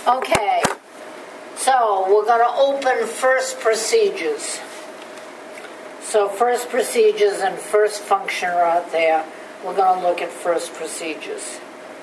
Okay, so we're going to open first procedures. So first procedures and first function are out there. We're going to look at first procedures.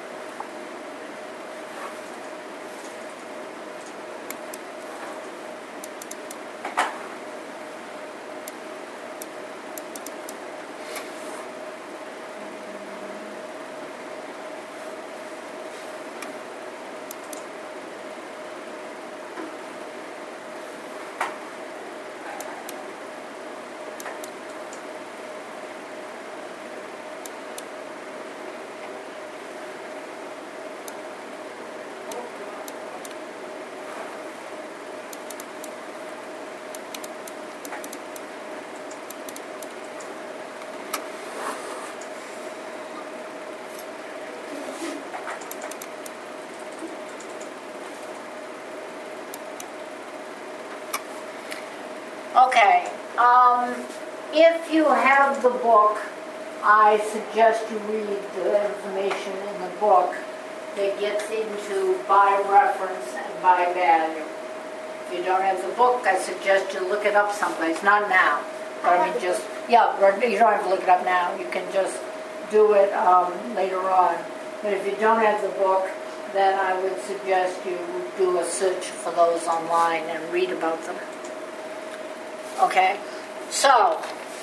Okay, if you have the book, I suggest you read the information in the book that gets into by reference and by value. If you don't have the book, I suggest you look it up someplace. Not now, but I mean you don't have to look it up now. You can just do it later on. But if you don't have the book, then I would suggest you do a search for those online and read about them. Okay, so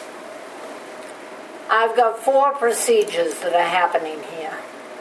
I've got 4 procedures that are happening here.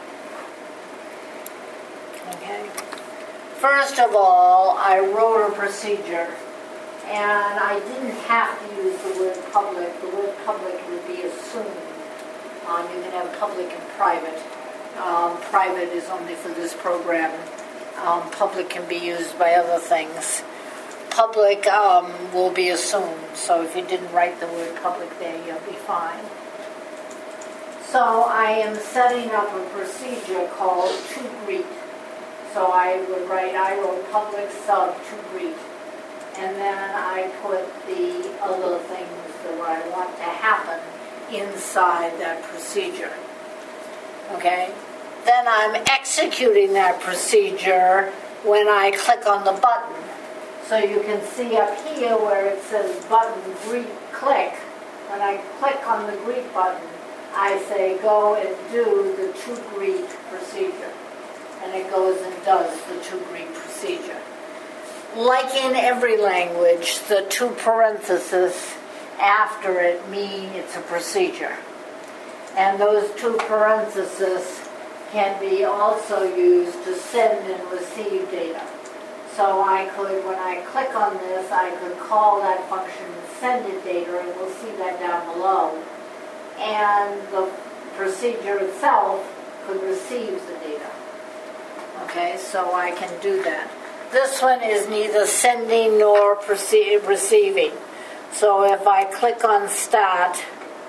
Okay, first of all, I wrote a procedure, and I didn't have to use the word public. The word public would be assumed. You can have public and private. Private is only for this program. Public can be used by other things. Public will be assumed, so if you didn't write the word public there, you'll be fine. So I am setting up a procedure called to greet. So I wrote public sub to greet, and then I put the other things that I want to happen inside that procedure. Okay? Then I'm executing that procedure when I click on the button. So you can see up here where it says button greet click. When I click on the greet button, I say go and do the to greet procedure. And it goes and does the to greet procedure. Like in every language, the 2 parentheses after it mean it's a procedure. And those 2 parentheses can be also used to send and receive data. So I could, when I click on this, I could call that function send it data, and we'll see that down below. And the procedure itself could receive the data. Okay, so I can do that. This one is neither sending nor receiving. So if I click on start,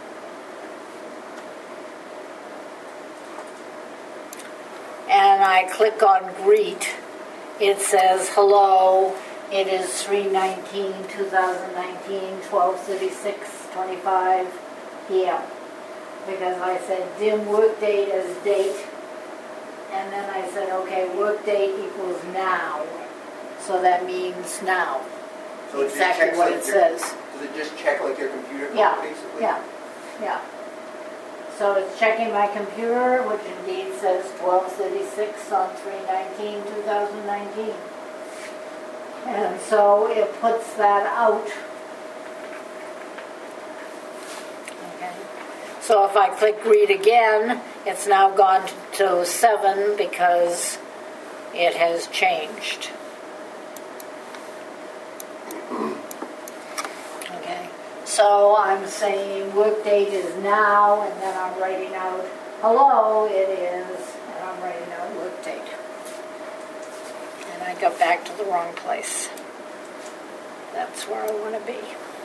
and I click on greet, it says, hello, it is 3/19/2019, 12:36:25 p.m. Because I said dim work date as date, and then I said, okay, work date equals now. So that means now. So exactly what it says. Does it just check like your computer code, basically? Yeah. So it's checking my computer, which indeed says 12:36 on 3/19/2019. And so it puts that out. Okay. So if I click read again, it's now gone to 7 because it has changed. Okay. So I'm saying work date is now, and then I'm writing out hello, it is, and I'm writing out work date. And I got back to the wrong place. That's where I want to be.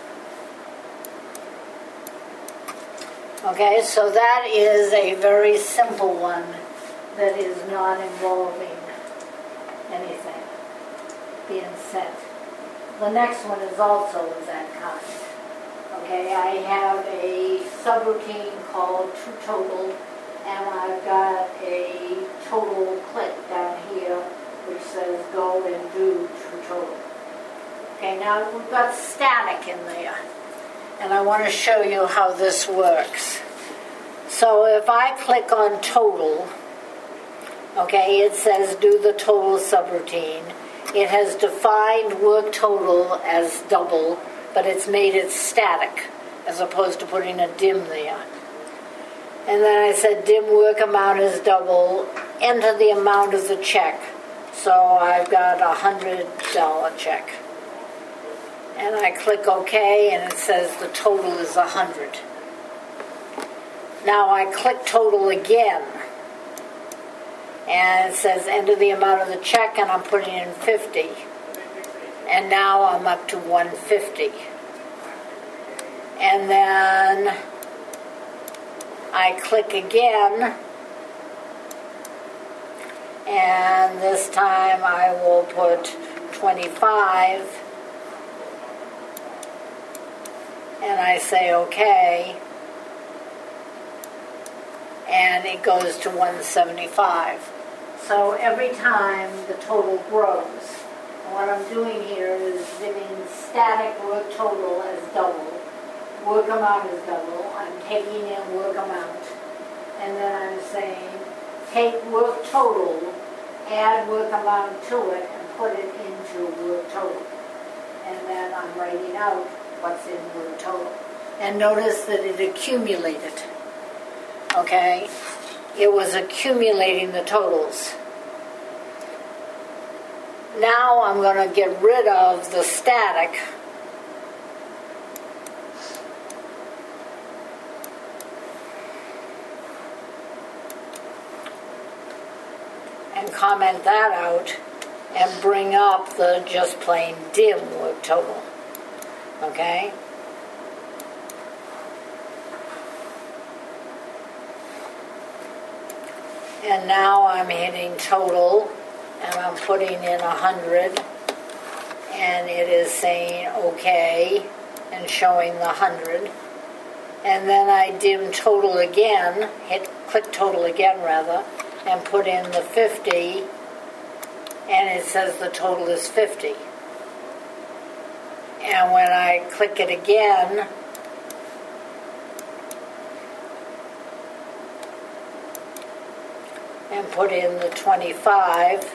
Okay, so that is a very simple one that is not involving anything being sent. The next one is also of that kind. Okay, I have a subroutine called toTotal, and I've got a total click down here which says go and do total. Okay, now we've got static in there. And I want to show you how this works. So if I click on total, okay, it says do the total subroutine. It has defined work total as double, but it's made it static as opposed to putting a dim there. And then I said dim work amount is double, enter the amount of the check. So I've got $100 check. And I click OK, and it says the total is 100. Now I click total again, and it says enter the amount of the check, and I'm putting in 50. And now I'm up to 150. And then I click again, and this time I will put 25. And I say OK, and it goes to 175. So every time the total grows. And what I'm doing here is giving static work total as double, work amount is double, I'm taking in work amount, and then I'm saying take work total, add work amount to it, and put it into work total. And then I'm writing out what's in work total. And notice that it accumulated. Okay? It was accumulating the totals. Now I'm going to get rid of the static. And comment that out and bring up the just plain dim work total. Okay? And now I'm hitting total, and I'm putting in 100, and it is saying OK, and showing the 100. And then I dim total again, click total again rather, and put in the 50, and it says the total is 50. And when I click it again, and put in the 25,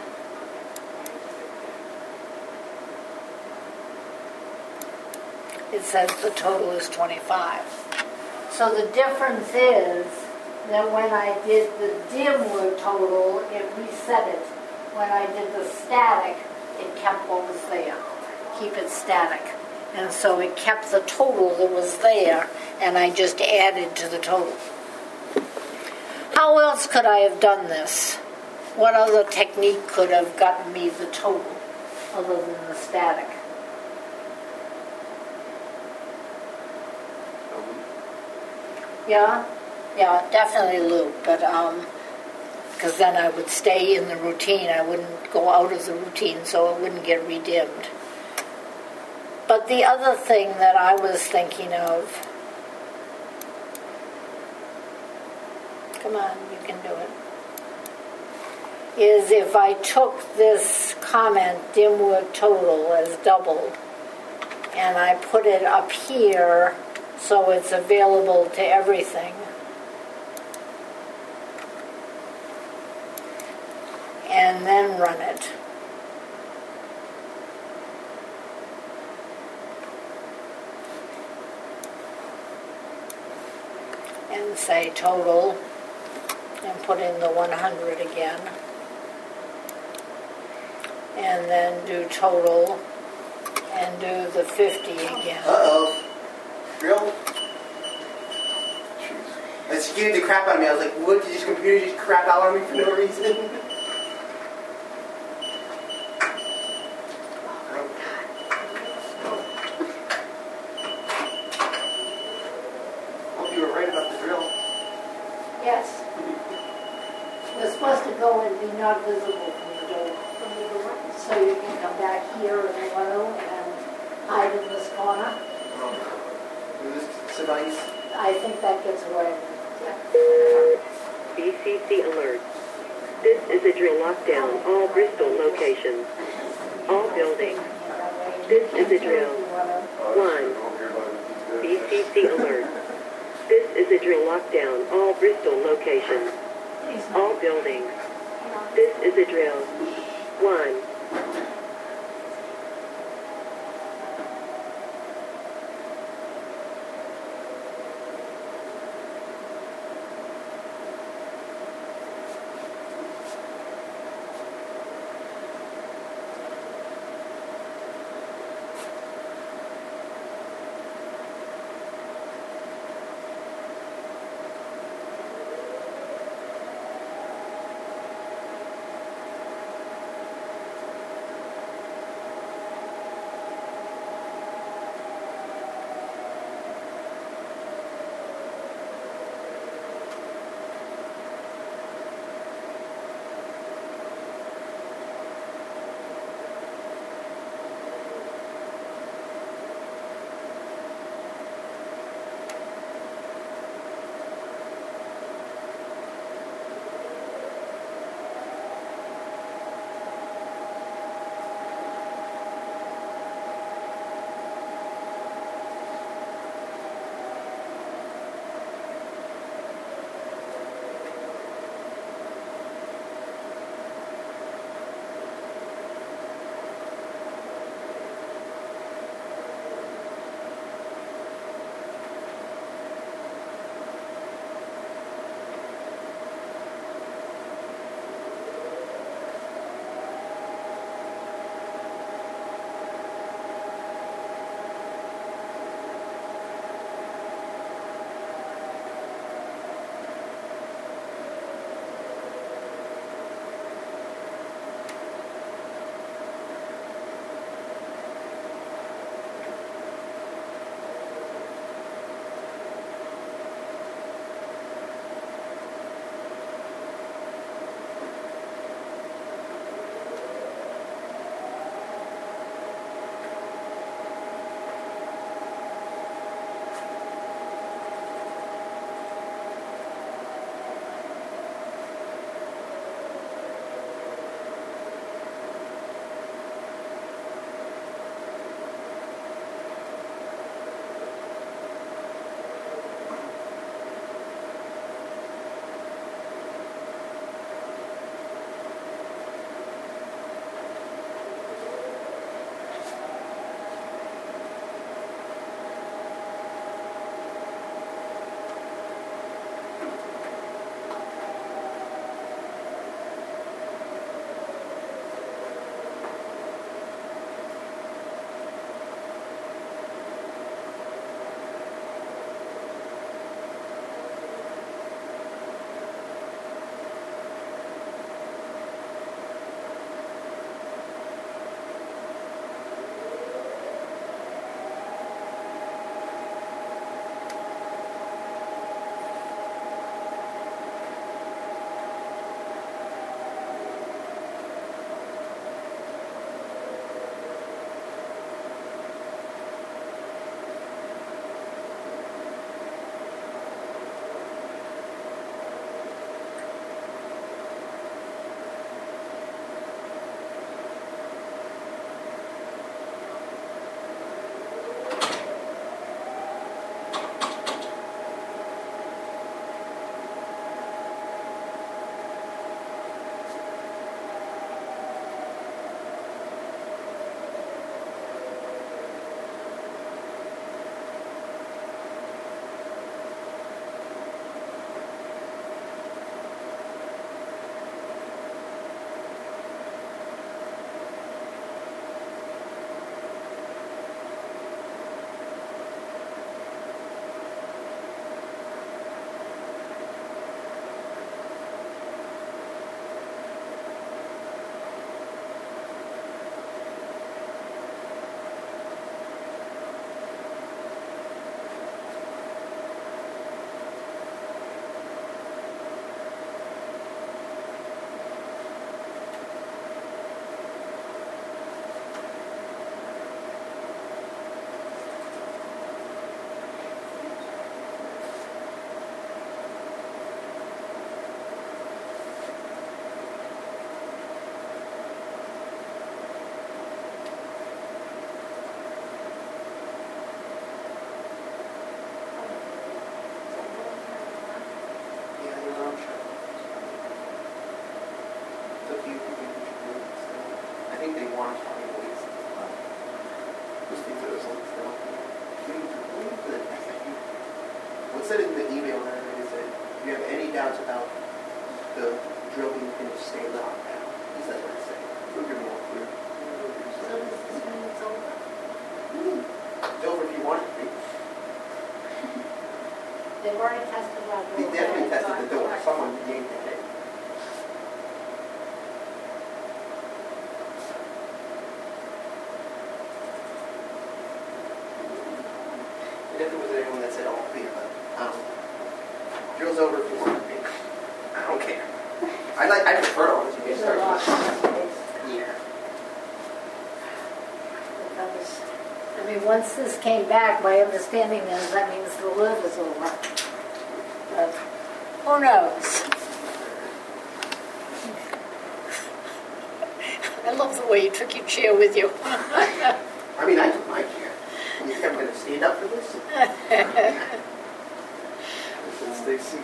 it says the total is 25. So the difference is that when I did the dim work total, it reset it. When I did the static, it kept what was there. Keep it static. And so it kept the total that was there, and I just added to the total. How else could I have done this? What other technique could have gotten me the total other than the static? Yeah, definitely loop, but because then I would stay in the routine. I wouldn't go out of the routine, so it wouldn't get redimmed. But the other thing that I was thinking of, come on, you can do it, is if I took this comment, dim work total, as double, and I put it up here so it's available to everything, and then run it. And say total, and put in the 100 again, and then do total, and do the 50 again. Uh-oh. Real? It scared the crap out of me. I was like, what, did this computer just crap out on me for no reason? Hope you were right about the drill. Yes. We're supposed to go and be not visible from the door. So you can come back here in the window and hide in this corner. Will this suffice? I think that gets away. BCC alert. This is a drill lockdown. All Bristol locations. All buildings. This is a drill. 1. BCC alert. This is a drill lockdown. All Bristol locations. All buildings. This is a drill. 1. want to probably always. Just think there's like stuff. What's that in the email that I said? If you have any doubts about the drill being finished, stay locked down. He said what I said. We'll get more clear. So does this mean it's over? It's over if you want it to be. They've already tested that door. They definitely tested the door. Someone yanked it in. And if there was anyone that said all clear, but I don't know. Drill's over if you want it to be. I don't care. I prefer it once you get There's a lot started. of space. Yeah. That was- I mean, once this came back, my understanding is that means the lid is over. But who knows? I love the way you took your chair with you. I mean, I took my chair. You think I'm going to stand up for this? Since they see.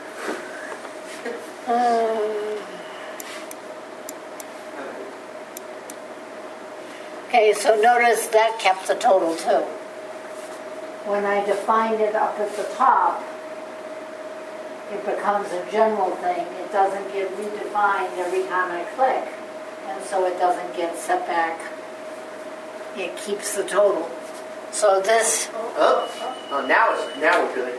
Okay, so notice that kept the total too. When I defined it up at the top, it becomes a general thing. It doesn't get redefined every time I click, and so it doesn't get set back. It keeps the total. So this, Oh, now we're good.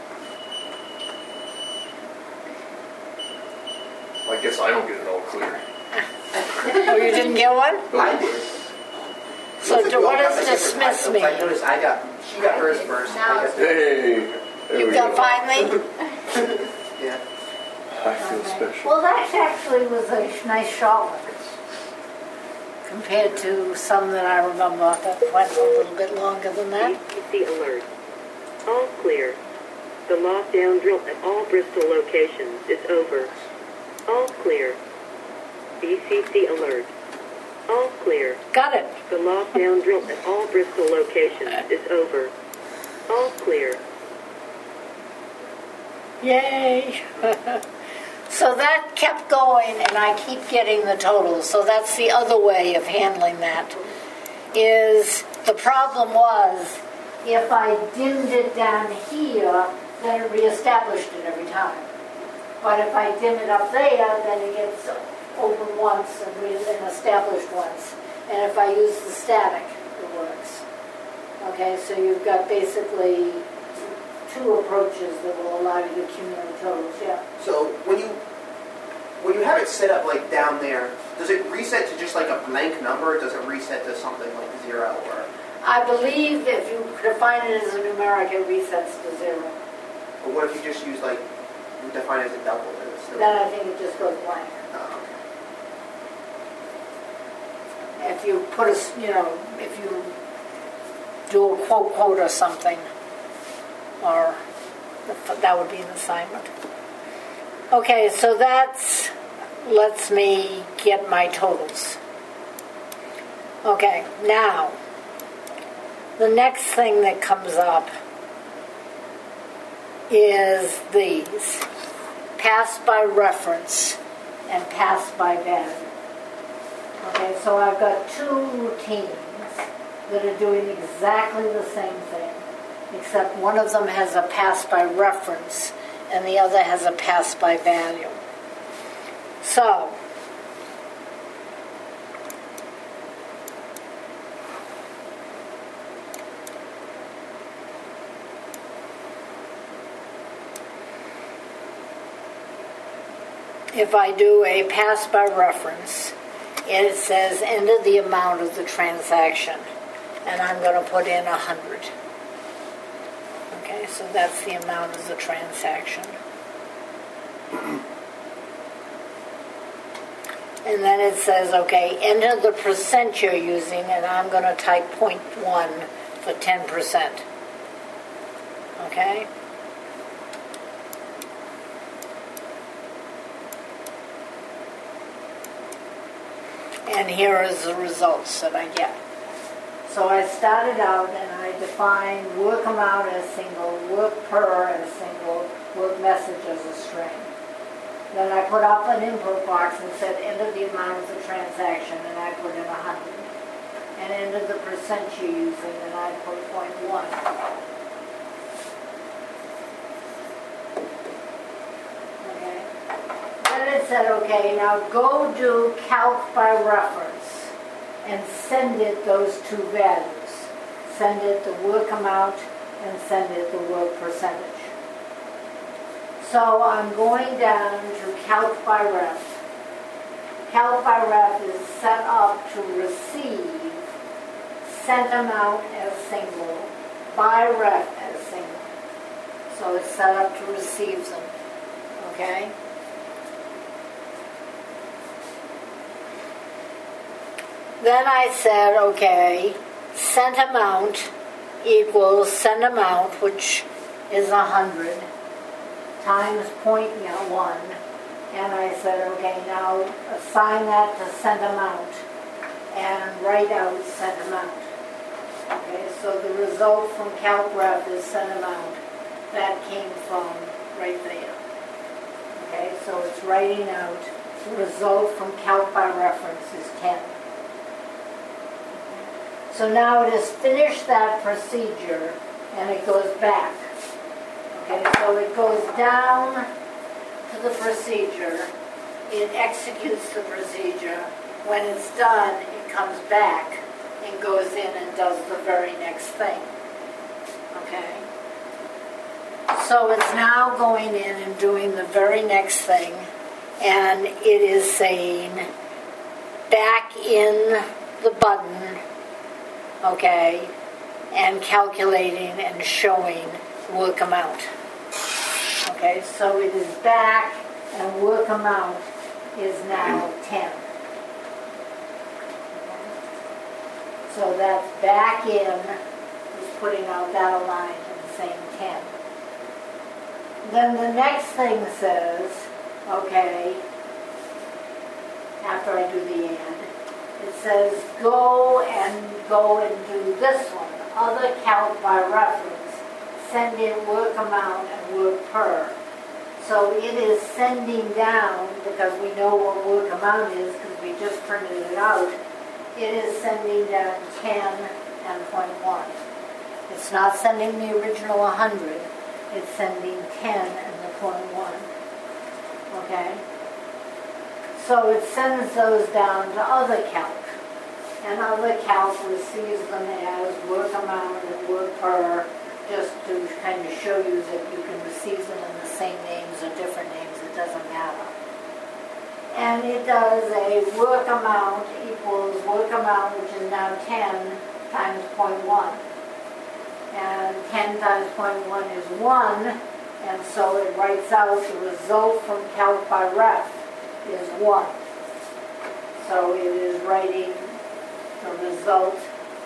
I guess I don't get it all clear. oh, you didn't get one? I did. So Looks like we all what got does the dismiss different mean? types. I noticed she got hers first. Now I guess. Hey! There You we got go. finally? Yeah. I feel Okay. special. Well, that actually was a nice short one compared to some that I remember that went a little bit longer than that. BCC alert. All clear. The lockdown drill at all Bristol locations is over. All clear. BCC alert. All clear. Got it. The lockdown drill at all Bristol locations is over. All clear. Yay. So that kept going, and I keep getting the totals. So that's the other way of handling that. Is the problem was, if I dimmed it down here, then it reestablished it every time. But if I dim it up there, then it gets open once and established once. And if I use the static, it works. Okay, so you've got basically two approaches that will allow you to accumulate totals, yeah. So when you have it set up like down there, does it reset to just like a blank number, or does it reset to something like 0 or? I believe if you define it as a numeric, it resets to 0. Or what if you just use like you define it as a double? And it's still, Then I think it just goes blank. oh, If you put if you do a quote or something, or that would be an assignment. Okay, so that's lets me get my totals. Okay, now the next thing that comes up is these: pass by reference and pass by value. Okay, so I've got two routines that are doing exactly the same thing, except one of them has a pass by reference and the other has a pass by value. So, if I do a pass by reference, it says enter the amount of the transaction, and I'm going to put in 100. Okay, so that's the amount of the transaction. And then it says, okay, enter the percent you're using, and I'm going to type 0.1 for 10%. Okay? And here is the results that I get. So I started out and I defined work amount as single, work per as single, work message as a string. Then I put up an input box and said enter the amount of the transaction, and I put in 100. And enter the percent you're using, and I put 0.1. Okay. Then it said, okay, now go do calc by reference and send it those two values. Send it the work amount and send it the work percentage. So I'm going down to calc by ref. Calc by ref is set up to receive sent amount as single, by ref as single. So it's set up to receive them. Okay? Then I said, okay, sent amount equals sent amount, which is 100, times 0.1. And I said, okay, now assign that to sent amount and write out sent amount. Okay, so the result from calc-ref is sent amount. That came from right there. Okay, so it's writing out the result from calc by reference is 10. So now it has finished that procedure and it goes back. Okay, so it goes down to the procedure, it executes the procedure. When it's done, it comes back and goes in and does the very next thing. Okay? So it's now going in and doing the very next thing, and it is saying back in the button, okay, and calculating and showing work amount. Okay, so it is back, and work amount is now 10. So that's back in, is putting out that line and saying 10. Then the next thing says, okay, after I do the and, it says go and do this one, other calc by reference. Send in work amount and work per. So it is sending down, because we know what work amount is because we just printed it out, it is sending down 10 and 0.1. It's not sending the original 100, it's sending 10 and the 0.1. Okay? So it sends those down to other calc. And other calc receives them as work amount and work per, just to kind of show you that you can receive them in the same names or different names, it doesn't matter. And it does a work amount equals work amount, which is now 10 times 0.1. And 10 times 0.1 is 1, and so it writes out the result from calc by ref is 1. So it is writing the result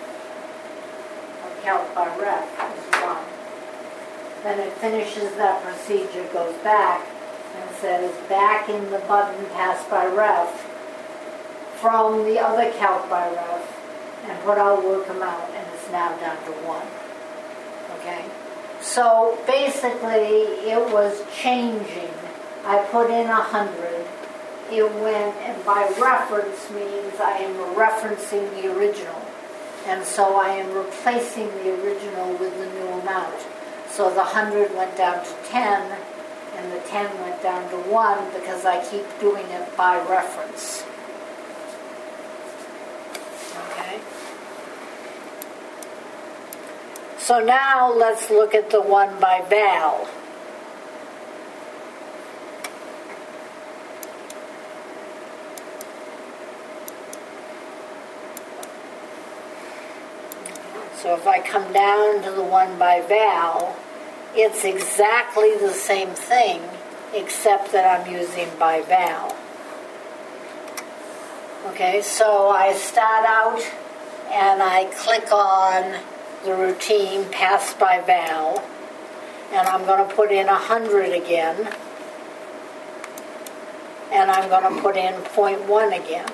calc by ref is 1. Then it finishes that procedure, goes back, and says back in the button pass by ref from the other calc by ref and put out work amount, and it's now down to 1. Okay? So basically it was changing. I put in 100. It went, and by reference means I am referencing the original. And so I am replacing the original with the new amount. So the 100 went down to 10, and the 10 went down to 1 because I keep doing it by reference. Okay? So now let's look at the one by val. So if I come down to the one by val, it's exactly the same thing, except that I'm using by val. Okay, so I start out and I click on the routine pass by val, and I'm going to put in 100 again, and I'm going to put in 0.1 again.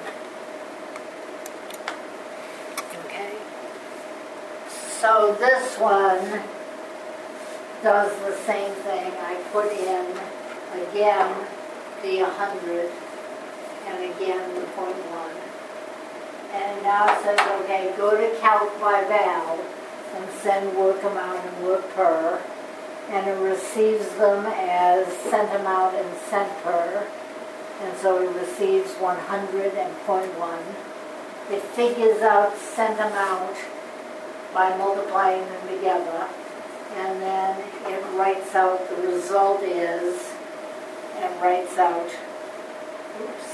So this one does the same thing. I put in, again, the 100, and again the 0.1. And now it says, okay, go to calc by val and send work amount and work per, and it receives them as cent amount and cent per, and so it receives 100 and 0.1. It figures out cent amount by multiplying them together, and then it writes out the result is, and writes out, oops,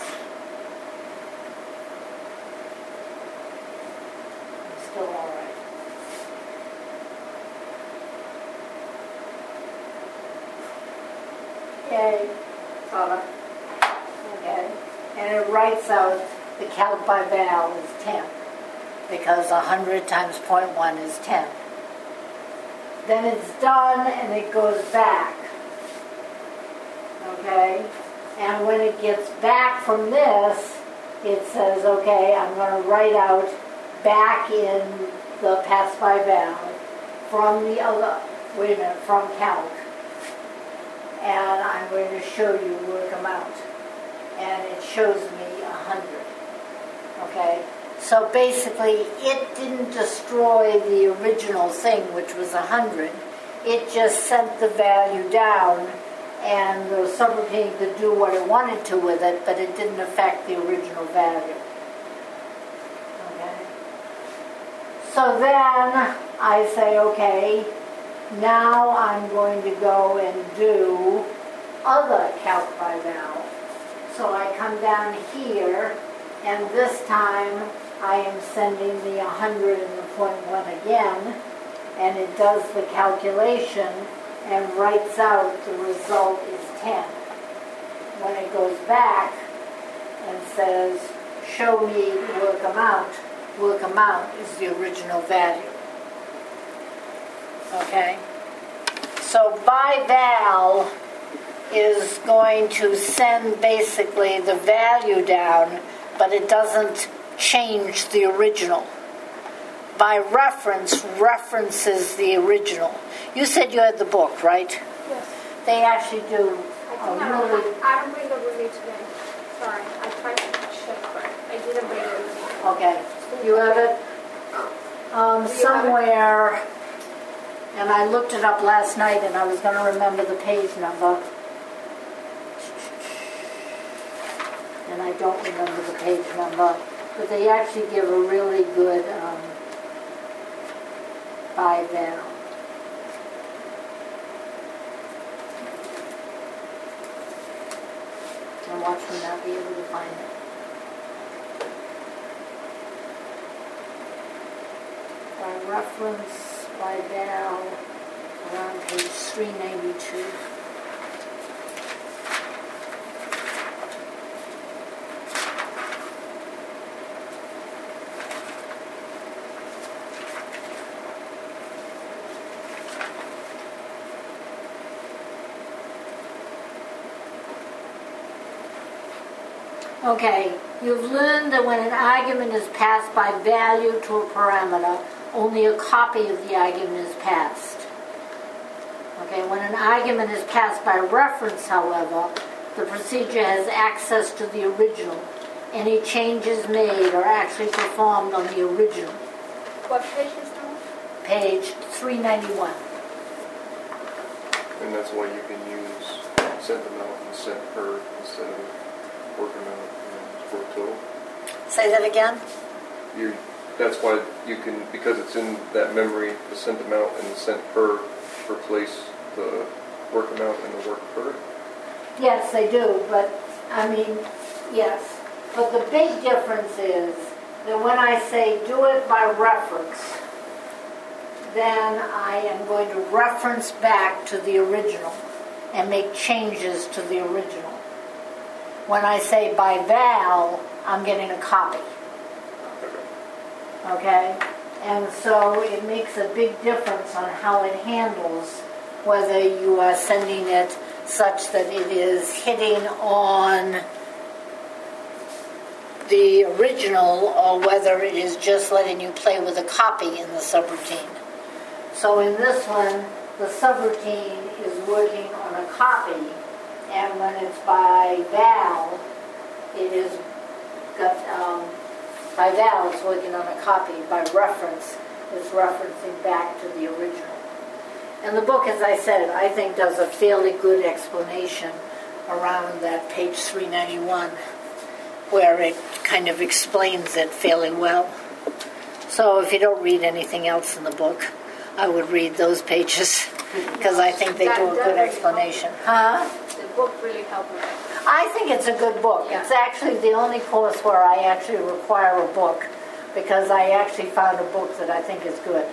I'm still all right. Yay, got it. Okay, and it writes out the calc by val is 10, because 100 times 0.1 is 10. Then it's done and it goes back. Okay? And when it gets back from this, it says, okay, I'm going to write out back in the pass by val from the other, wait a minute, from calc. And I'm going to show you work amount. And it shows me 100. Okay? So basically, it didn't destroy the original thing, which was 100. It just sent the value down, and the subroutine could do what it wanted to with it, but it didn't affect the original value. Okay? So then I say, okay, now I'm going to go and do other calc by val. So I come down here, and this time I am sending the 100 and the 0.1 again, and it does the calculation and writes out the result is 10. When it goes back and says, show me work amount is the original value. Okay? So by val is going to send basically the value down, but it doesn't change the original. By reference, references the original. You said you had the book, right? Yes. They actually do I a think really... I don't bring the roomie today. Sorry, I tried to check, but I didn't bring the roomie. Okay. You have it? Somewhere, and I looked it up last night and I was going to remember the page number. And I don't remember the page number. But they actually give a really good by val. And watch me not be able to find it. By reference, by val, around page 392. Okay, you've learned that when an argument is passed by value to a parameter, only a copy of the argument is passed. Okay, when an argument is passed by reference, however, the procedure has access to the original. Any changes made are actually performed on the original. What page is that? Page 391. And that's why you can use cent amount and cent per instead of work amount and work total. Say that again? That's why you can, because it's in that memory, the cent amount and the cent per replace the work amount and the work per. Yes, they do, but, I mean, yes. But the big difference is that when I say do it by reference, then I am going to reference back to the original and make changes to the original. When I say by val, I'm getting a copy. Okay? And so it makes a big difference on how it handles whether you are sending it such that it is hitting on the original or whether it is just letting you play with a copy in the subroutine. So in this one, the subroutine is working on a copy And when it's by Val, it is got, by Val, it's working on a copy. By reference, it's referencing back to the original. And the book, as I said, I think does a fairly good explanation around that page 391, where it kind of explains it fairly well. So if you don't read anything else in the book, I would read those pages, because I think they do a good explanation. Huh? The book really helped me. I think it's a good book. Yeah. It's actually the only course where I actually require a book, because I actually found a book that I think is good.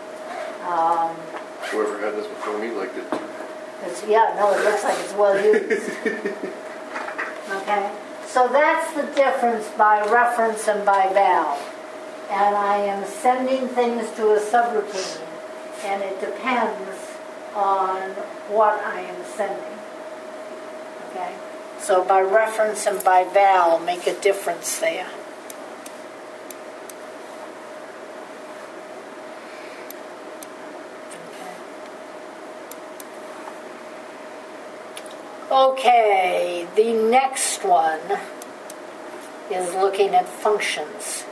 Whoever had this before me liked it too. It looks like it's well used. Okay, so that's the difference by reference and by val. And I am sending things to a subroutine, and it depends on what I am sending. Okay, so by reference and by val make a difference there. Okay, the next one is looking at functions.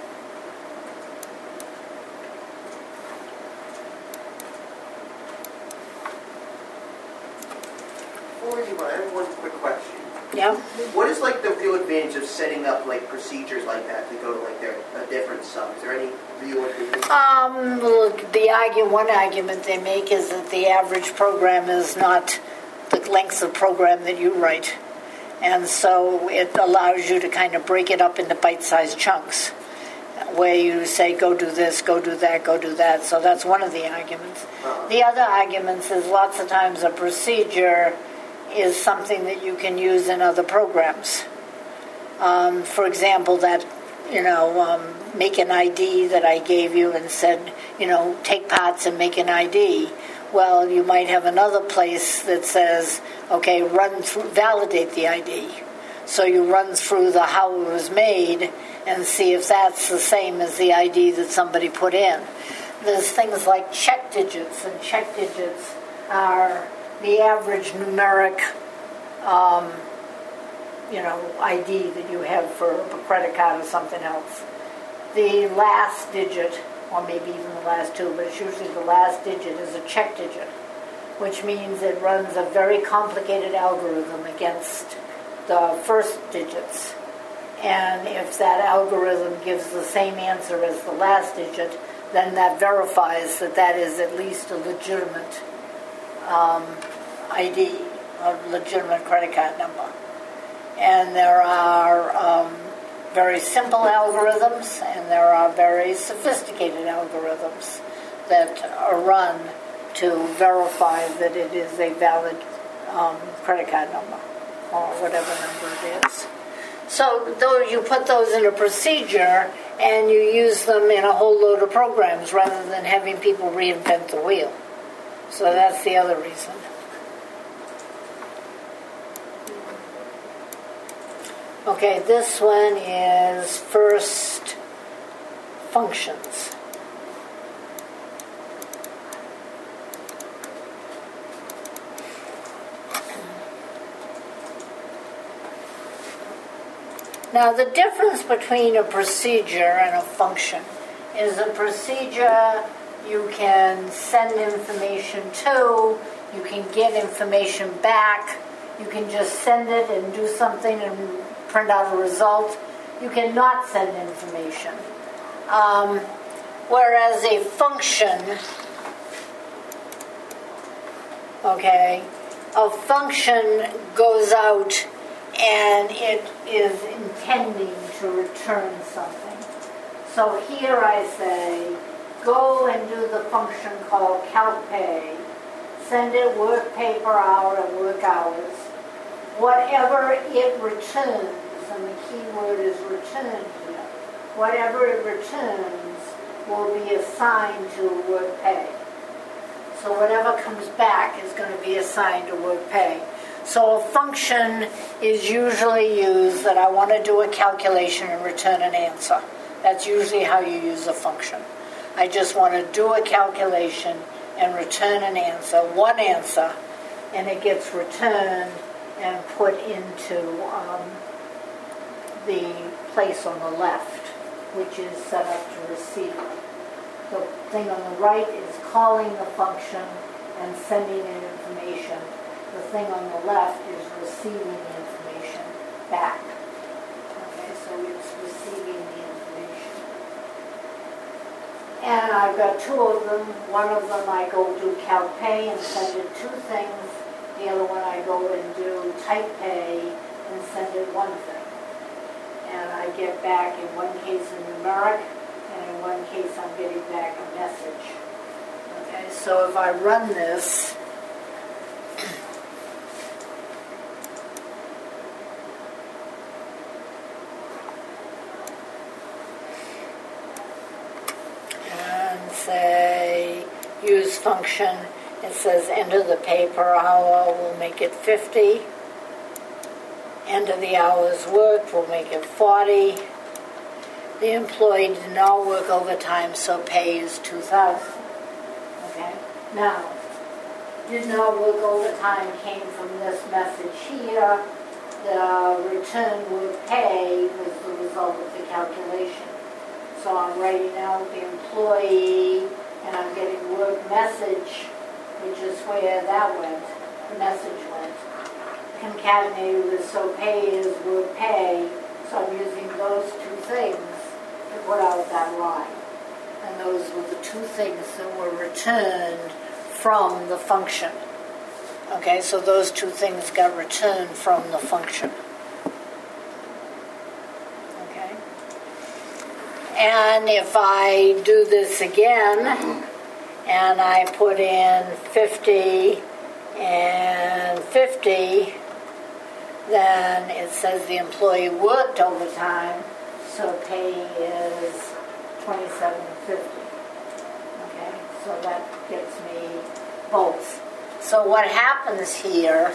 Before you run, I have one quick question. Yeah. What is like the real advantage of setting up like procedures like that to go to like a different sub? Is there any real advantage? Look, one argument they make is that the average program is not the length of program that you write. And so it allows you to kind of break it up into bite-sized chunks, where you say, go do this, go do that, go do that. So that's one of the arguments. The other arguments is lots of times a procedure is something that you can use in other programs. For example, that, make an ID that I gave you and said, take parts and make an ID. Well, you might have another place that says, okay, validate the ID. So you run through the how it was made and see if that's the same as the ID that somebody put in. There's things like check digits, and check digits are the average numeric, ID that you have for a credit card or something else. The last digit, or maybe even the last two, but it's usually the last digit, is a check digit, which means it runs a very complicated algorithm against the first digits. And if that algorithm gives the same answer as the last digit, then that verifies that that is at least a legitimate ID, a legitimate credit card number. And there are very simple algorithms, and there are very sophisticated algorithms that are run to verify that it is a valid credit card number, or whatever number it is. So though you put those in a procedure, and you use them in a whole load of programs rather than having people reinvent the wheel. So that's the other reason. Okay, this one is first functions. Now, the difference between a procedure and a function is a procedure you can send information to, you can get information back, you can just send it and do something and print out a result. You cannot send information. Whereas a function, a function goes out and it is intending to return something. So here I say, go and do the function called calcpay. Send it work pay per hour and work hours. Whatever it returns, and the key word is return here, whatever it returns will be assigned to work pay. So whatever comes back is going to be assigned to work pay. So a function is usually used that I want to do a calculation and return an answer. That's usually how you use a function. I just want to do a calculation and return an answer, one answer, and it gets returned and put into the place on the left, which is set up to receive it. The thing on the right is calling the function and sending in information. The thing on the left is receiving the information back. Okay, so it's receiving the information. And I've got two of them. One of them I go do CalPay and send it two things. The other one I go and do TypePay and send it one thing. And I get back in one case a numeric, and in one case I'm getting back a message. Okay, so if I run this, and say use function, it says enter the pay per hour, we'll make it 50. Enter the hours worked, we'll make it 40. The employee did not work overtime, so pay is $2,000. Okay? Now, did not work overtime came from this message here. The return work pay was the result of the calculation. So I'm writing out the employee, and I'm getting work message, which is where that went, the message went. Concatenated with so pay is work pay, so I'm using those two things to put out that line. And those were the two things that were returned from the function. Okay, so those two things got returned from the function. Okay. And if I do this again, and I put in 50 and 50, then it says the employee worked overtime, so pay is $27.50. Okay, so that gets me both. So what happens here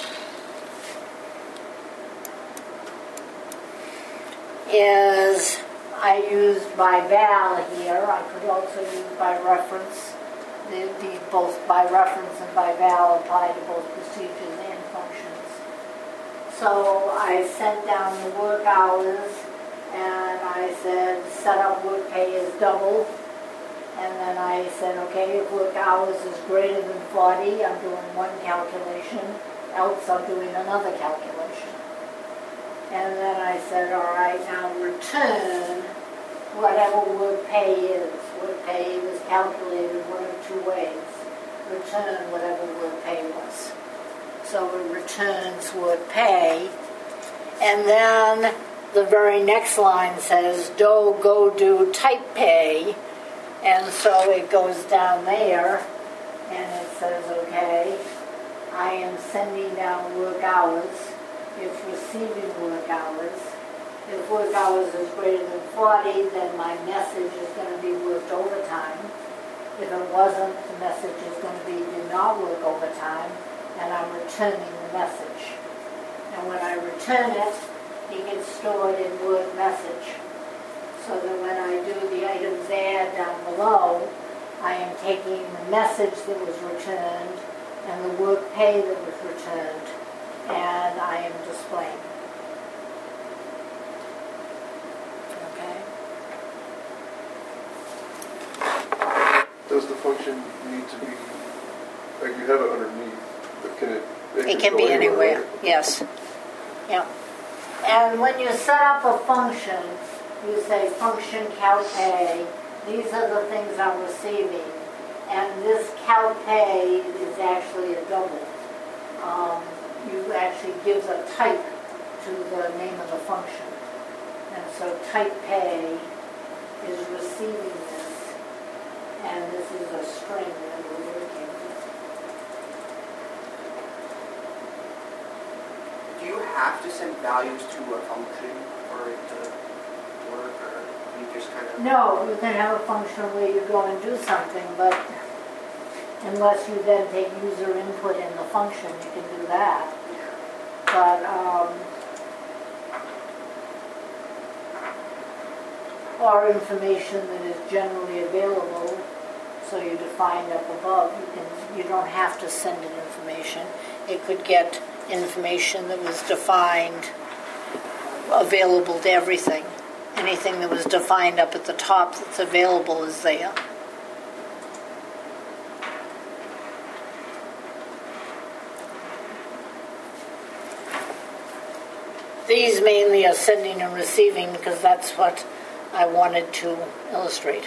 is I used by val here. I could also use by reference. Both by reference and by val apply to both procedures and functions. So I sent down the work hours, and I said set up work pay is double. And then I said, okay, if work hours is greater than 40, I'm doing one calculation, else I'm doing another calculation. And then I said, all right, now return whatever work pay is. Work pay was calculated one of two ways. Return whatever work pay was. So it returns work pay. And then the very next line says, go do type pay. And so it goes down there, and it says, okay, I am sending down work hours. It's receiving work hours. If work hours is greater than 40, then my message is going to be worked overtime. If it wasn't, the message is going to be did not work overtime, and I'm returning the message. And when I return it, it gets stored in work message. So that when I do the items add down below, I am taking the message that was returned and the work pay that was returned, and I am displaying. Okay. Does the function need to be, like you have it underneath, but can it? It can be anywhere, yes. Yeah. And when you set up a function, you say function CalPay, these are the things I'm receiving, and this CalPay is actually a double. You actually gives a type to the name of the function. And so TypePay is receiving this, and this is a string that we're working with. Do you have to send values to a function for it to work, or you just kind of... No, you can have a function where you go and do something, but unless you then take user input in the function, you can do that. But or information that is generally available, so you defined up above, you don't have to send it information. It could get information that was defined available to everything. Anything that was defined up at the top that's available is there. These mainly are sending and receiving because that's what I wanted to illustrate.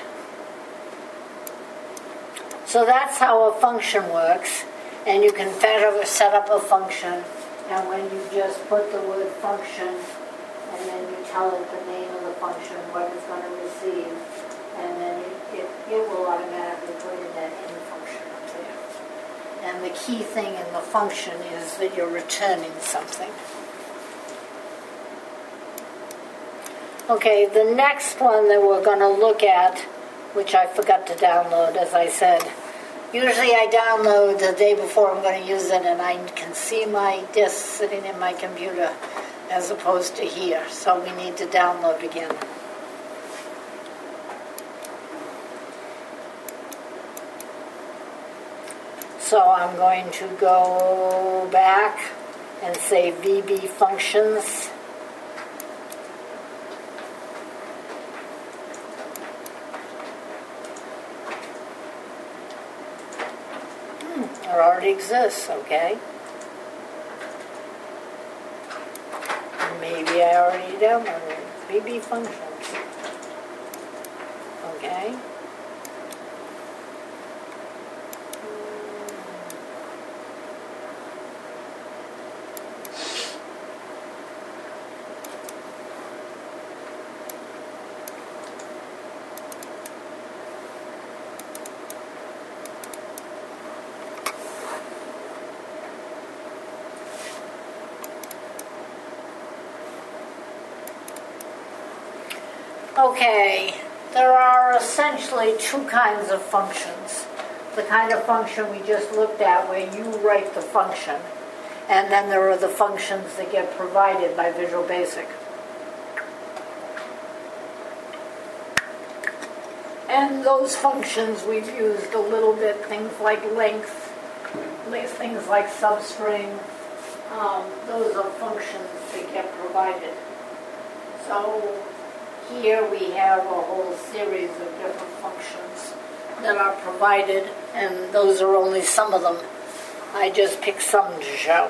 So that's how a function works, and you can set up a function, and when you just put the word function, and then you tell it the name of the function, what it's going to receive, and then it will automatically put in that end function up there. And the key thing in the function is that you're returning something. Okay, the next one that we're going to look at, which I forgot to download, as I said. Usually I download the day before I'm going to use it, and I can see my disk sitting in my computer as opposed to here. So we need to download again. So I'm going to go back and say VB functions. It already exists, okay. Maybe I already downloaded it. VB functions. Okay. Okay, there are essentially two kinds of functions. The kind of function we just looked at where you write the function, and then there are the functions that get provided by Visual Basic. And those functions we've used a little bit, things like length, things like substring, those are functions that get provided. So here we have a whole series of different functions that are provided, and those are only some of them. I just picked some to show.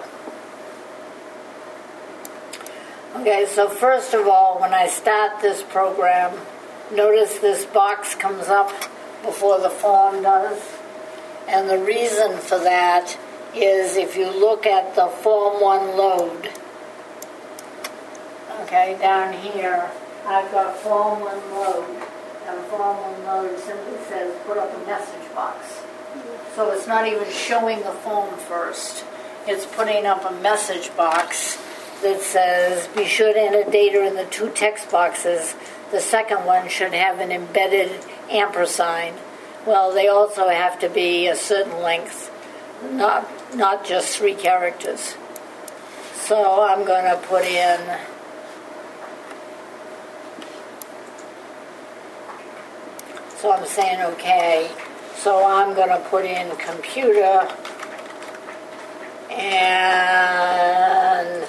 Okay, so first of all, when I start this program, notice this box comes up before the form does. And the reason for that is if you look at the Form 1 load, okay, down here, I've got Form 1 load, and Form 1 load simply says put up a message box. So it's not even showing the form first. It's putting up a message box that says be sure to enter data in the two text boxes. The second one should have an embedded ampersand. Well, they also have to be a certain length, not just 3 characters. So I'm going to put in So I'm saying okay. So I'm going to put in computer and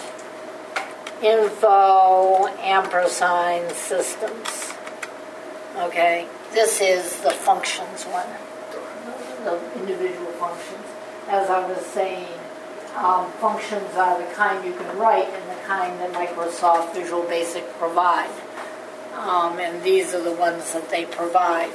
info ampersand systems. Okay, this is the functions one, the individual functions. As I was saying, functions are the kind you can write and the kind that Microsoft Visual Basic provide. And these are the ones that they provide.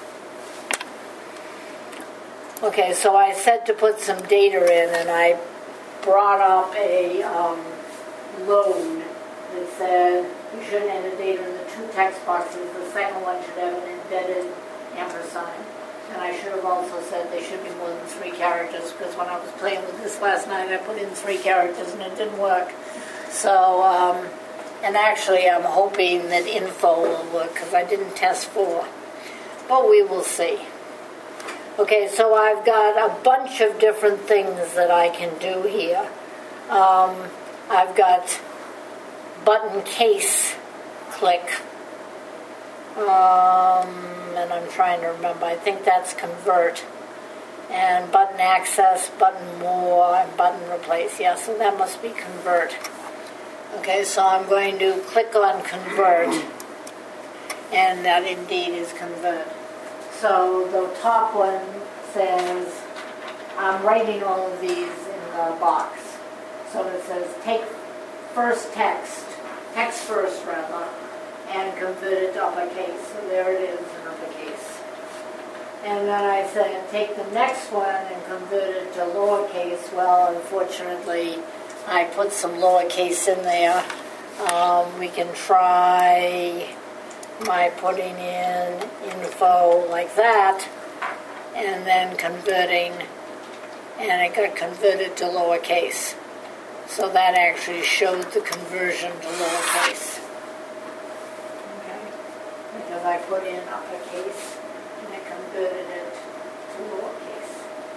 Okay, so I said to put some data in, and I brought up a load that said you should enter data in the two text boxes. The second one should have an embedded ampersand. And I should have also said they should be more than 3 characters, because when I was playing with this last night, I put in 3 characters and it didn't work. So, and actually I'm hoping that info will work, because I didn't test 4. But we will see. Okay, so I've got a bunch of different things that I can do here. I've got button case click. And I'm trying to remember. I think that's convert. and button access, button more, and button replace. Yeah, so that must be convert. Okay, so I'm going to click on convert, and that indeed is convert. So the top one says, I'm writing all of these in the box. So it says take first text first rather, and convert it to uppercase. So there it is in uppercase. And then I said take the next one and convert it to lowercase. Well, unfortunately, I put some lowercase in there. We can try by putting in info like that and then converting, and it got converted to lowercase. So that actually showed the conversion to lowercase. Okay, because I put in uppercase and it converted it to lowercase.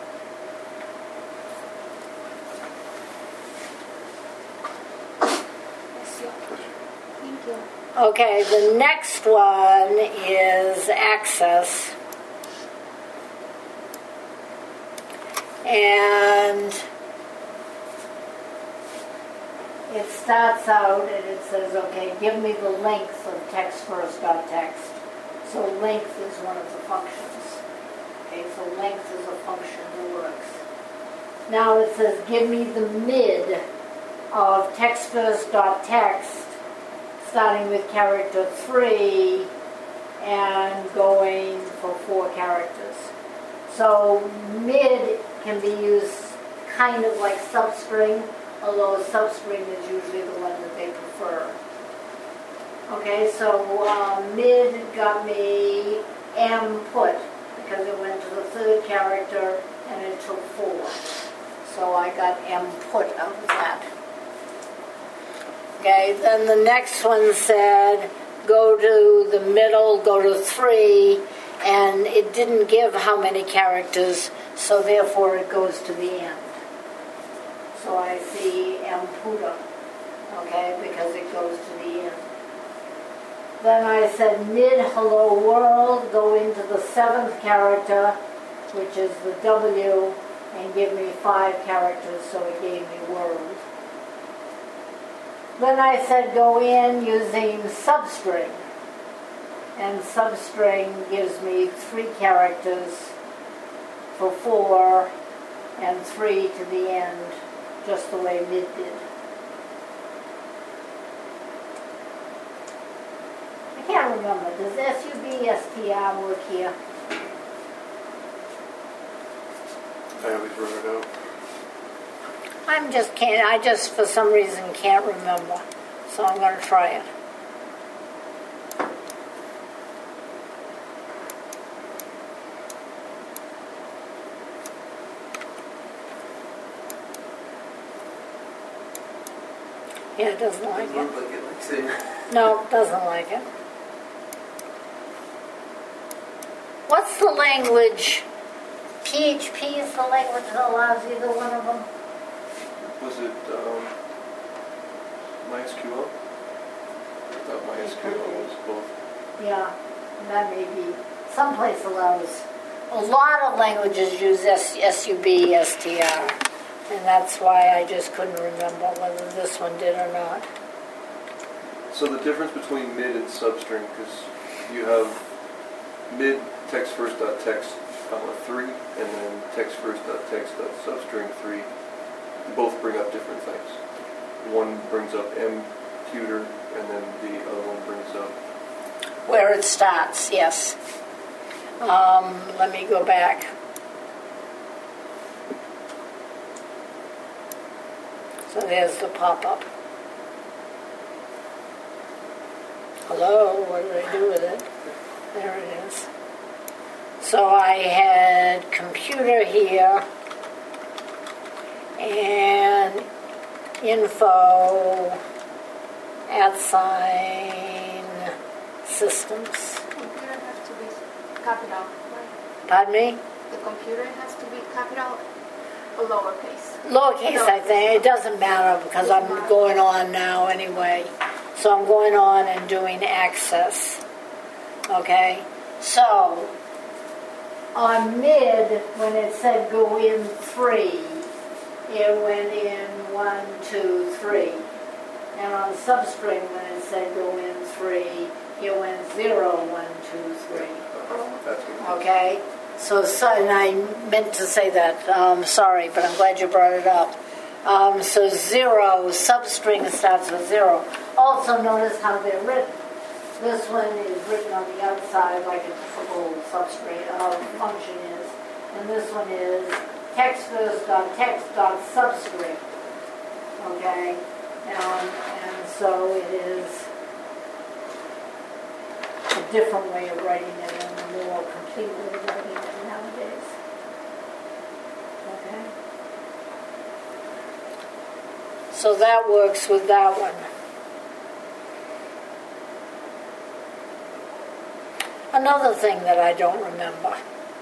Thank you. Okay, the next one is access. And it starts out and it says, okay, give me the length of text first.text. So length is one of the functions. Okay, so length is a function that works. Now it says, give me the mid of text first.text, starting with character 3 and going for 4 characters. So mid can be used kind of like substring, although substring is usually the one that they prefer. Okay, so mid got me M put because it went to the 3rd character and it took 4. So I got M put out of that. Okay, then the next one said go to the middle, go to 3, and it didn't give how many characters, so therefore it goes to the end. So I see M puta, okay, because it goes to the end. Then I said mid hello world, go into the 7th character, which is the W, and give me 5 characters, so it gave me world. Then I said go in using substring, and substring gives me 3 characters for 4 and 3 to the end, just the way mid did. I can't remember, does SUB-STR work here? I always wrote it out. I just for some reason can't remember, so I'm going to try it. Yeah, it doesn't like It it. looked like it likes it. No, it doesn't like it. What's the language? PHP is the language that allows either one of them? Was it MySQL? I thought MySQL was both. Yeah, that may be. Someplace allows. A lot of languages use SUB-STR, and that's why I just couldn't remember whether this one did or not. So the difference between mid and substring, because you have mid text first.text, 3, and then text first.text.substring 3, both bring up different things. One brings up M tutor, and then the other one brings up Where it starts, yes. Let me go back. So there's the pop-up. Hello, what did I do with it? There it is. So I had computer here and info @ systems. Computer has to be capital, right? Pardon me? The computer has to be capital or lowercase. Lowercase, I think. It doesn't matter because I'm going on now anyway. So I'm going on and doing access. Okay? So, On mid, when it said go in 3, it went in 1, 2, 3. And on substring, when it said go in 3, it went 0, 1, 2, 3. That's what Okay? So and I meant to say that, sorry, but I'm glad you brought it up. So 0, substring starts with 0. Also notice how they're written. This one is written on the outside like a typical substring function is. And this one is text first dot text dot substring. Okay? And so it is a different way of writing it and a more complete way of writing it nowadays. Okay? So that works with that one. Another thing that I don't remember,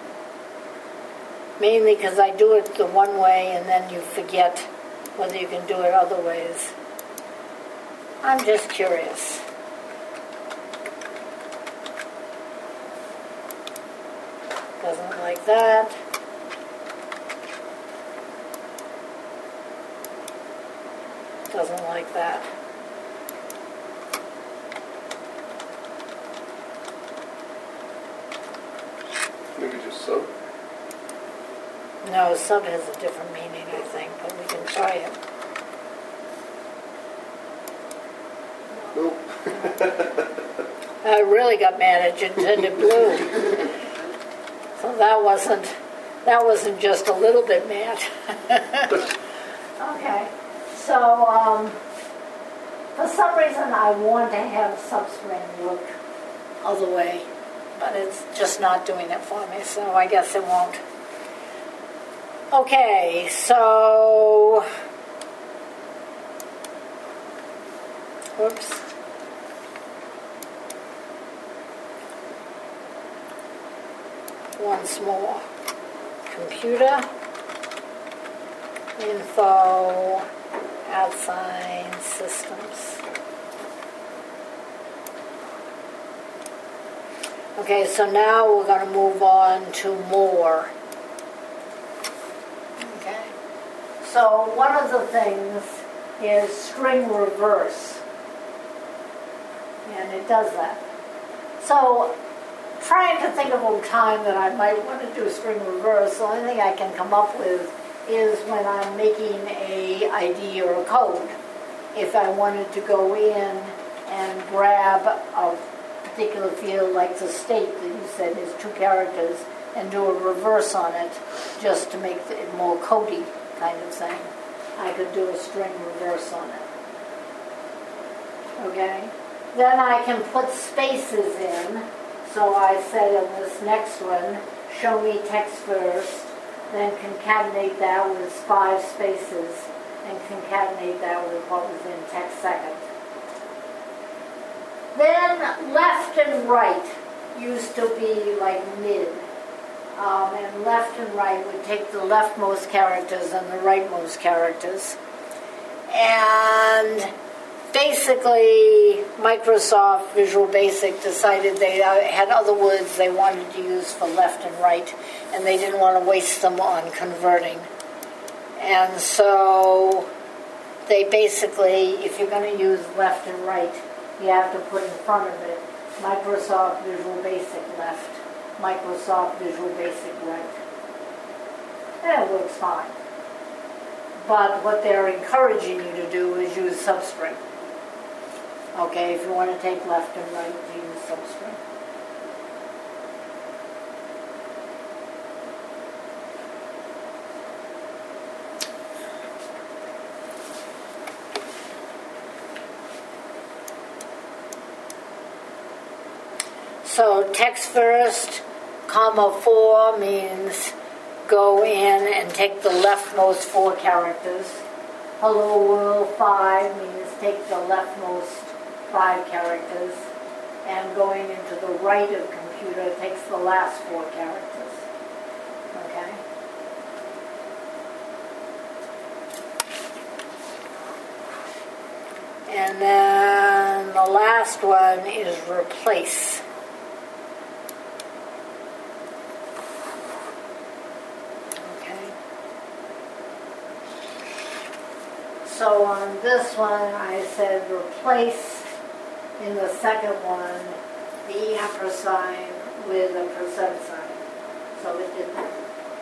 mainly because I do it the one way and then you forget whether you can do it other ways. I'm just curious. Doesn't like that. Doesn't like that. maybe just sub. No, sub has a different meaning, I think, but we can try it. Nope. I really got mad at you and turned it blue. So that wasn't just a little bit mad. Okay. So, for some reason I want to have substring work other way, but it's just not doing it for me, so I guess it won't. Okay, so, whoops. Once more. Computer, info, @, systems. Okay, so now we're going to move on to more. Okay. So one of the things is string reverse. And it does that. So trying to think of a time that I might want to do string reverse, the only thing I can come up with is when I'm making a ID or a code. If I wanted to go in and grab a particular field like the state that you said is 2 characters and do a reverse on it just to make it more codey kind of thing, I could do a string reverse on it. Okay? Then I can put spaces in. So I said in this next one, show me text first, then concatenate that with 5 spaces, and concatenate that with what was in text second. Then left and right used to be like mid. And left and right would take the leftmost characters and the rightmost characters. And basically, Microsoft Visual Basic decided they had other words they wanted to use for left and right, and they didn't want to waste them on converting. And so they basically, if you're going to use left and right, you have to put in front of it Microsoft Visual Basic left, Microsoft Visual Basic right. And it works fine. But what they're encouraging you to do is use substring. Okay, if you want to take left and right, use substring. So text first, comma 4 means go in and take the leftmost 4 characters. Hello world 5 means take the leftmost 5 characters, and going into the right of computer takes the last 4 characters. Okay? And then the last one is replace. so on this one, I said replace in the second one the ampersand with a percent sign. So it did that.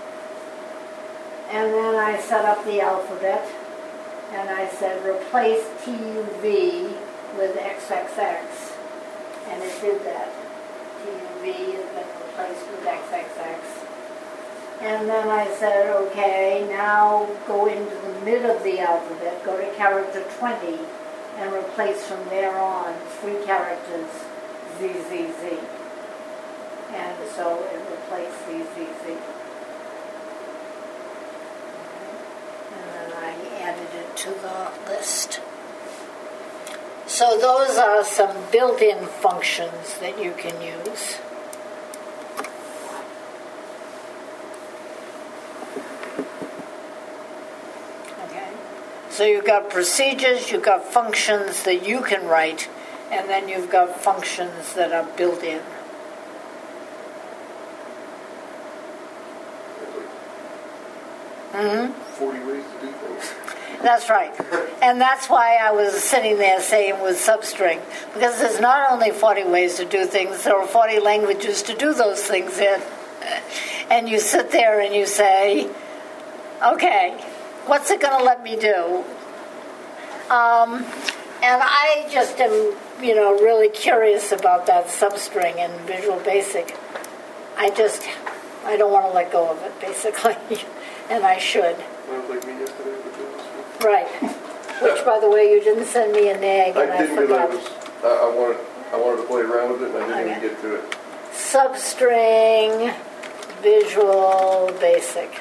And then I set up the alphabet, and I said replace TUV with XXX, and it did that. TUV has been replaced with XXX. And then I said, okay, now go into the mid of the alphabet, go to character 20, and replace from there on 3 characters, ZZZ. And so it replaced ZZZ. And then I added it to the list. So those are some built-in functions that you can use. Okay. So you've got procedures, you've got functions that you can write, and then you've got functions that are built in. There's like 40 ways to do things. That's right. And that's why I was sitting there saying with substring, because there's not only 40 ways to do things, there are 40 languages to do those things in. And you sit there and you say, okay, what's it going to let me do? And I just am, really curious about that substring in Visual Basic. I don't want to let go of it, basically. And I should. That was like me yesterday with this. Right. Which, by the way, you didn't send me a nag, and I didn't forgot. because I wanted to play around with it, and I didn't even get to it. Substring, Visual Basic.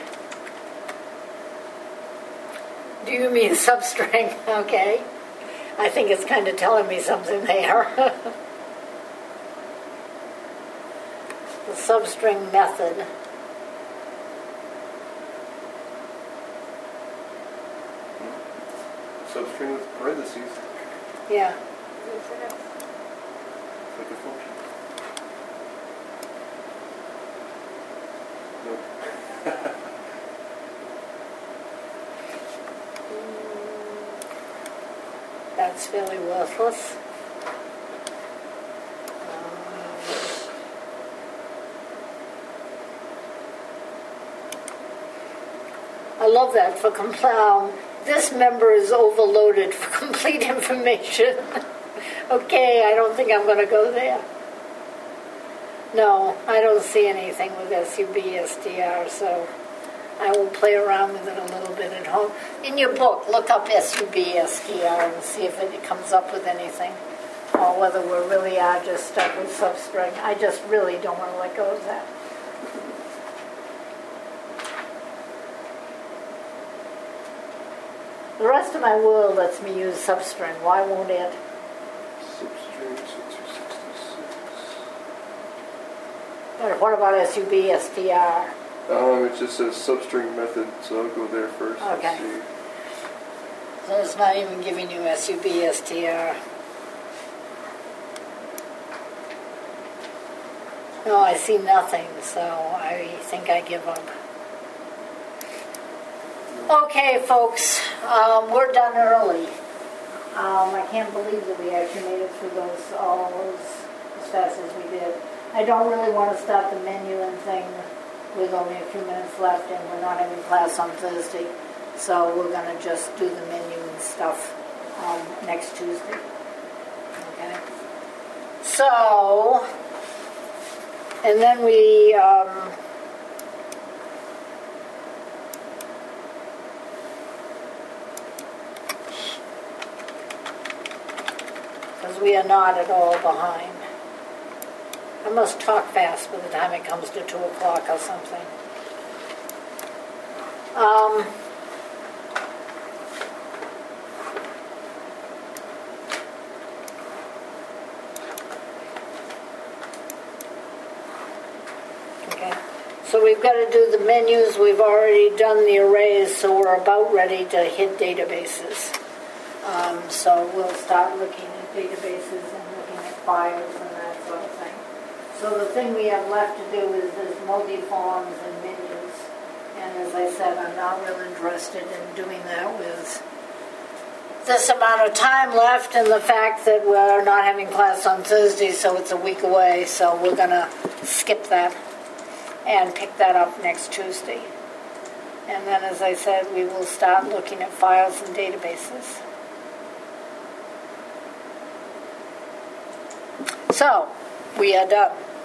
Do you mean substring? Okay. I think it's kind of telling me something there. The substring method. Substring with parentheses. Yeah. Yes, it is. It's like a function. Nope. That's fairly worthless. I love that for this member is overloaded for complete information. Okay, I don't think I'm going to go there. No, I don't see anything with SUBSTR, so I will play around with it a little bit at home. In your book, look up SUBSTR and see if it comes up with anything, or whether we really are just stuck with substring. I just really don't want to let go of that. The rest of my world lets me use substring. Why won't it? Substring 6266. But what about SUBSTR? It just says substring method, so I'll go there first. Okay. Let's see. So it's not even giving you SUBSTR. No, I see nothing, so I think I give up. Okay, folks, we're done early. I can't believe that we actually made it through all those as fast as we did. I don't really want to start the menu and thing with only a few minutes left, and we're not having class on Thursday, so we're going to just do the menu and stuff next Tuesday. Okay. So, and then we because we are not at all behind. I must talk fast by the time it comes to 2 o'clock or something. Okay, so we've got to do the menus. We've already done the arrays, so we're about ready to hit databases. So we'll start looking at databases and looking at files and that sort of thing. So the thing we have left to do is this multi-forms and menus. And as I said, I'm not real interested in doing that with this amount of time left and the fact that we're not having class on Thursday, so it's a week away, so we're going to skip that and pick that up next Tuesday. And then, as I said, we will start looking at files and databases. So, we are done.